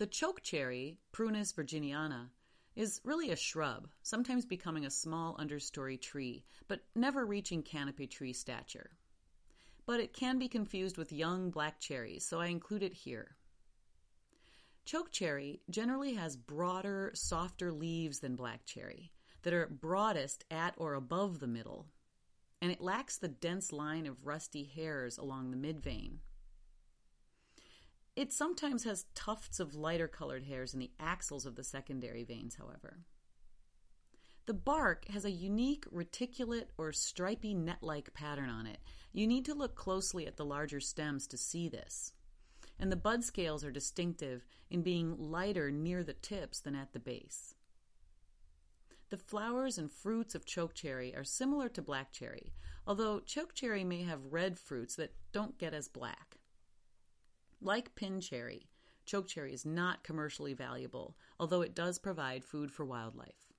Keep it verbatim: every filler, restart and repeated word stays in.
The chokecherry, Prunus virginiana, is really a shrub, sometimes becoming a small understory tree, but never reaching canopy tree stature. But it can be confused with young black cherries, so I include it here. Chokecherry generally has broader, softer leaves than black cherry that are broadest at or above the middle, and it lacks the dense line of rusty hairs along the midvein. It sometimes has tufts of lighter colored hairs in the axils of the secondary veins, however. The bark has a unique reticulate or stripy net-like pattern on it. You need to look closely at the larger stems to see this. And the bud scales are distinctive in being lighter near the tips than at the base. The flowers and fruits of chokecherry are similar to black cherry, although chokecherry may have red fruits that don't get as black. Like pin cherry, chokecherry is not commercially valuable, although it does provide food for wildlife.